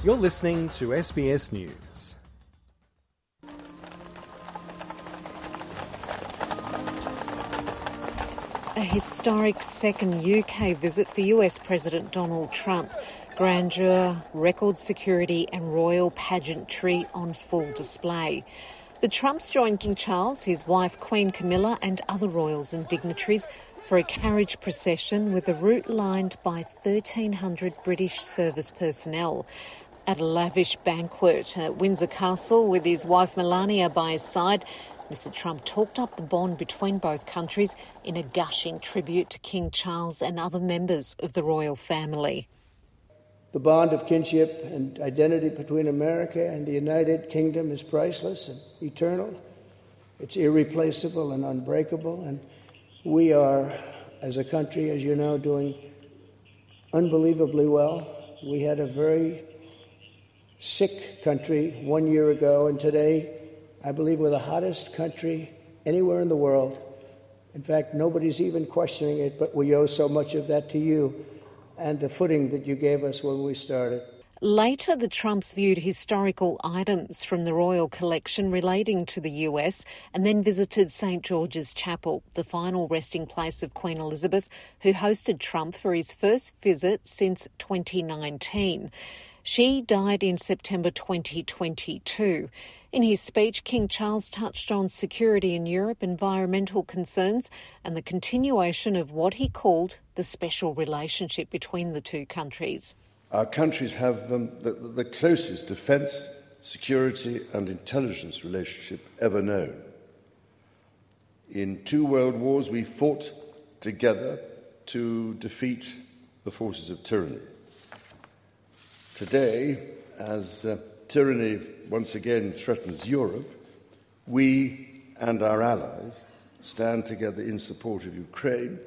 You're listening to SBS News. A historic second UK visit for US President Donald Trump. Grandeur, record security and royal pageantry on full display. The Trumps joined King Charles, his wife Queen Camilla and other royals and dignitaries for a carriage procession with a route lined by 1,300 British service personnel. At a lavish banquet at Windsor Castle with his wife Melania by his side, Mr Trump talked up the bond between both countries in a gushing tribute to King Charles and other members of the royal family. The bond of kinship and identity between America and the United Kingdom is priceless and eternal. It's irreplaceable and unbreakable, and we are, as a country, as you know, doing unbelievably well. We had a very sick country 1 year ago, and today, I believe we're the hottest country anywhere in the world. In fact, nobody's even questioning it, but we owe so much of that to you and the footing that you gave us when we started. Later, the Trumps viewed historical items from the royal collection relating to the US and then visited St George's Chapel, the final resting place of Queen Elizabeth, who hosted Trump for his first visit since 2019. She died in September 2022. In his speech, King Charles touched on security in Europe, environmental concerns and the continuation of what he called the special relationship between the two countries. Our countries have the closest defence, security and intelligence relationship ever known. In 2 world wars, we fought together to defeat the forces of tyranny. Today, as tyranny once again threatens Europe, we and our allies stand together in support of Ukraine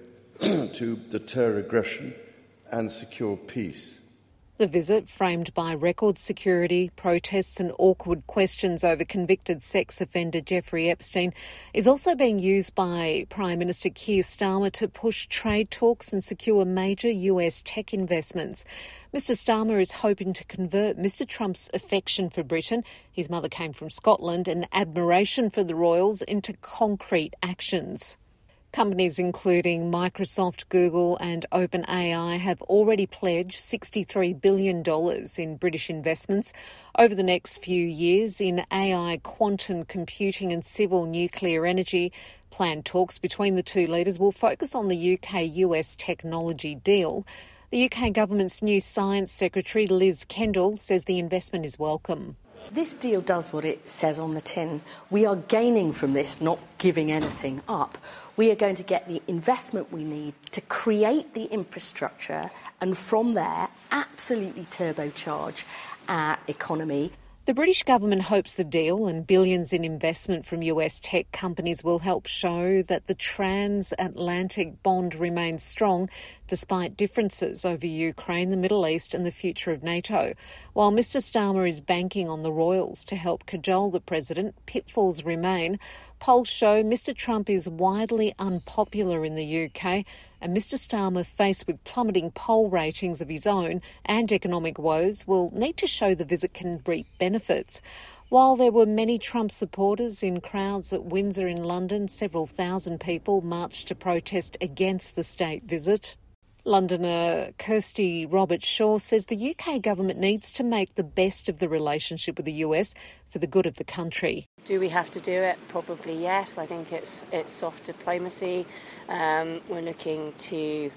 to deter aggression and secure peace. The visit, framed by record security, protests and awkward questions over convicted sex offender Jeffrey Epstein, is also being used by Prime Minister Keir Starmer to push trade talks and secure major US tech investments. Mr Starmer is hoping to convert Mr Trump's affection for Britain, his mother came from Scotland, and admiration for the royals into concrete actions. Companies including Microsoft, Google and OpenAI have already pledged $63 billion in British investments over the next few years in AI, quantum computing and civil nuclear energy. Planned talks between the two leaders will focus on the UK-US technology deal. The UK government's new Science Secretary, Liz Kendall, says the investment is welcome. This deal does what it says on the tin. We are gaining from this, not giving anything up. We are going to get the investment we need to create the infrastructure and from there absolutely turbocharge our economy. The British government hopes the deal and billions in investment from US tech companies will help show that the transatlantic bond remains strong despite differences over Ukraine, the Middle East and the future of NATO. While Mr Starmer is banking on the royals to help cajole the president, pitfalls remain. Polls show Mr Trump is widely unpopular in the UK, and Mr Starmer, faced with plummeting poll ratings of his own and economic woes, will need to show the visit can reap benefits. While there were many Trump supporters in crowds at Windsor in London, several thousand people marched to protest against the state visit. Londoner Kirsty Roberts-Shaw says the UK government needs to make the best of the relationship with the US for the good of the country. Do we have to do it? Probably yes. I think it's soft diplomacy. We're looking to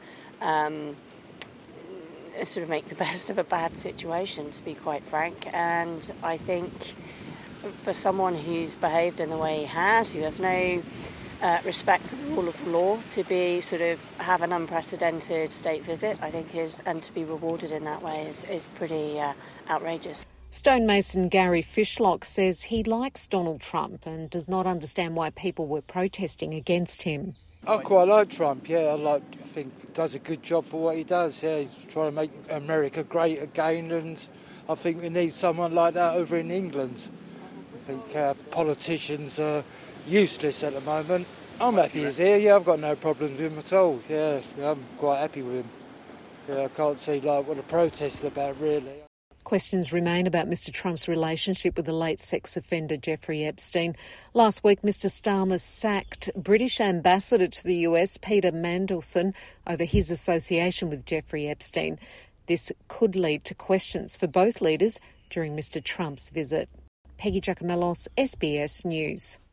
sort of make the best of a bad situation, to be quite frank. And I think for someone who's behaved in the way he has, who has no respect for the rule of law, to be sort of have an unprecedented state visit, I think and to be rewarded in that way is pretty outrageous. Stonemason Gary Fishlock says he likes Donald Trump and does not understand why people were protesting against him. I quite like Trump, yeah. I think he does a good job for what he does. Yeah, he's trying to make America great again, and I think we need someone like that over in England. I think politicians are useless at the moment. I'm happy he's here, yeah, I've got no problems with him at all. Yeah, I'm quite happy with him. Yeah, I can't see what the protest is about, really. Questions remain about Mr Trump's relationship with the late sex offender Jeffrey Epstein. Last week, Mr Starmer sacked British Ambassador to the US, Peter Mandelson, over his association with Jeffrey Epstein. This could lead to questions for both leaders during Mr Trump's visit. Peggy Giacomellos, SBS News.